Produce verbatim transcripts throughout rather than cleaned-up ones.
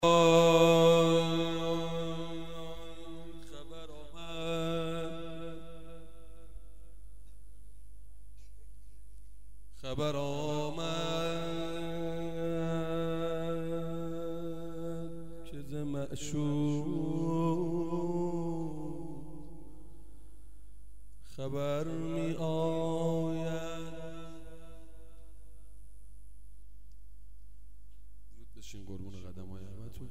خبر آمد خبر آمد که ز معشوق خبر می آید. بشین قربون قدم‌های همتون.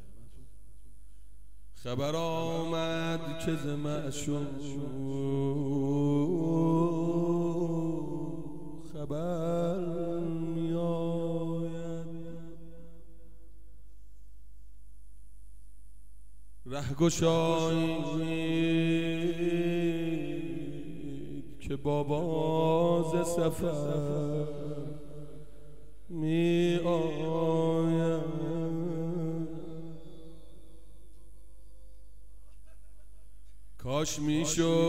خبر آمد که ز معشوق خبر می آید. ره گشایید که با باز سفر می آید. کاش می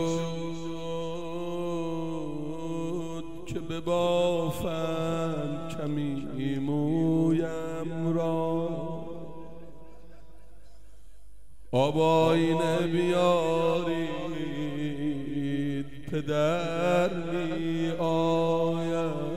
شد که ببافم کمی مویم را، آب آینه بیارید پدر می آید.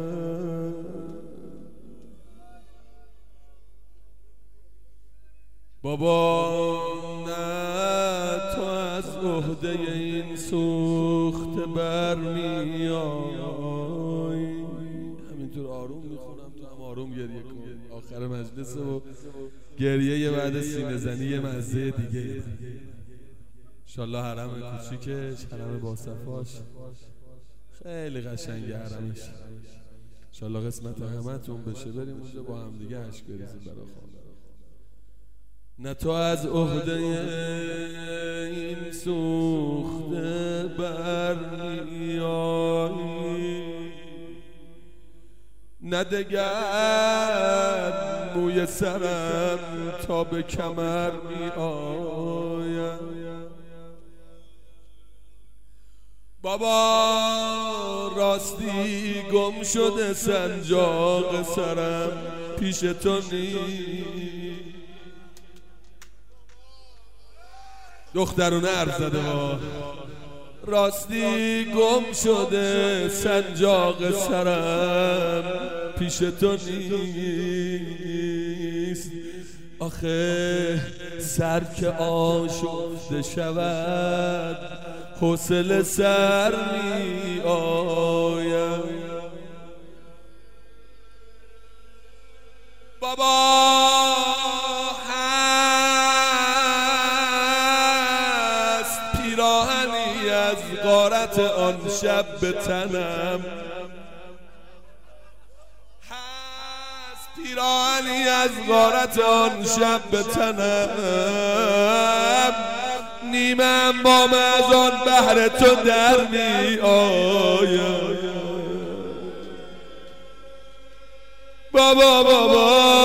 بابا نه تو از عهده این سوخته برمی آی. همینطور آروم میخونم تو هم آروم گریه کن. آخر مجلسه و گریه یه بعد سینه زنی یه مزه دیگه. انشالله حرم کوچیکش، حرم باصفاش خیلی قشنگه حرمش. انشالله قسمت همتون بشه بریم اونجا با هم دیگه عشق بریزیم برا خانم. نه تو از عهده این سوخته برمی آیی، نه دگر موی سرم تا به کمر می آید. بابا راستی گم شده سنجاق سرم پیش تو نیست. دخترونه حرف زده با راستی گم شده سنجاق سرم پیش تو نیست. آخه سر که آشفته شود حوصله سر می آید. بابا پیراهنی از غارت آن شب به تنم هست، پیراهنی از غارت آن شب به تنم، نیمم بام از آن بحر تو در می آید. بابا بابا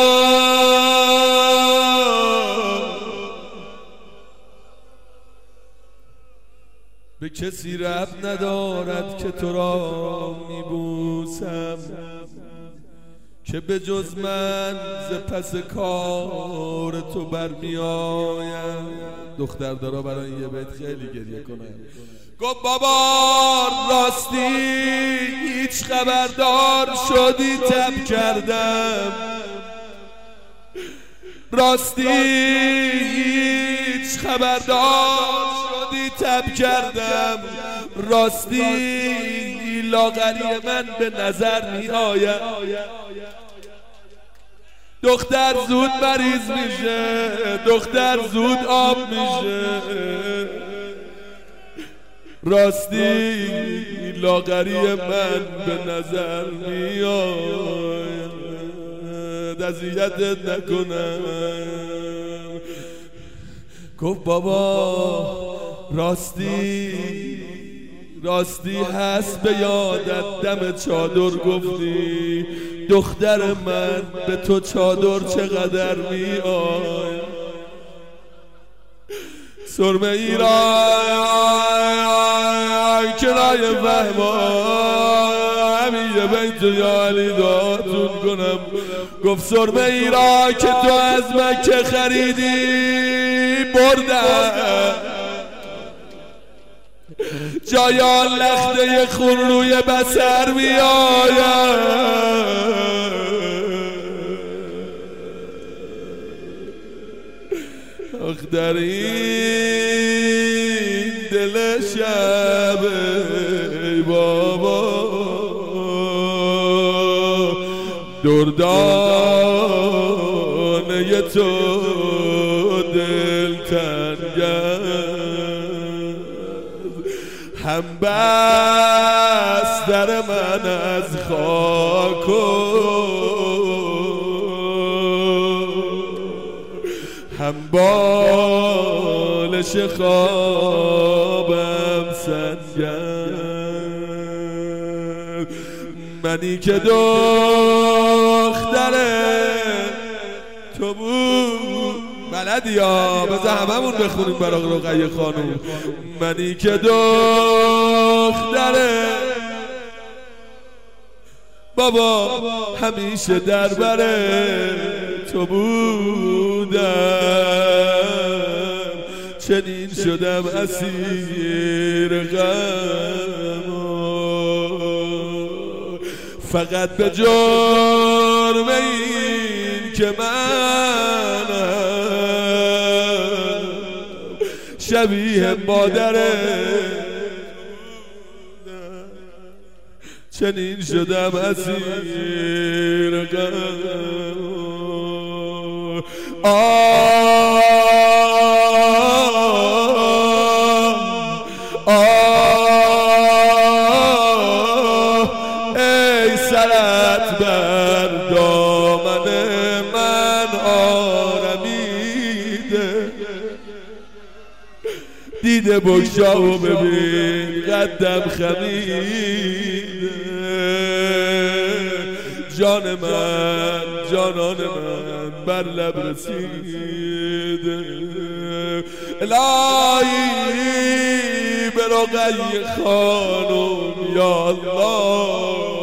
به کسی ربط ندارد که تو را میبوسم، که به جز من ز پس کار تو برمی آیم. دختر دارا برای یه بیت خیلی گریه کنم. گفت بابا راستی هیچ خبردار شدی تب کردم، راستی هیچ خبردار شدی تب کردم، راستی لاغری من به نظر می آید. دختر زود مریض میشه، دختر زود آب میشه، راستی لاغری من به نظر می آید. اذیتت نکنم. گفت بابا راستی راستی هست به یادت دم چادر گفتی دختر من به تو چادر چقدر می آید. سرمه ای را کنایه فهما همین یه بیت یا علی داتون کنم. گفت سرمه ای را که تو از مکه خریدی بردم، جایان لخته خون روی بسر می آید. آخ در این دل شب ای بابا دردانه تو دلتنگ هم بستر من از خاک و هم بالش خوابم سنگم. منی که دختر تو بود بلدی یا بذار هممون بخونیم برای رقیه خانوم. منی که دختر بابا همیشه در بره تو بودم، چنین شدم اسیر غم فقط به جرم این که منم شبیه مادره چنین شدم اسیر غم. آه آه ای سرت بر دامن من آرمیده، دیده بگشا و ببین قدم خمیده. جان من جانان من بر لب رسیده، الهی به رقیه خانم یا الله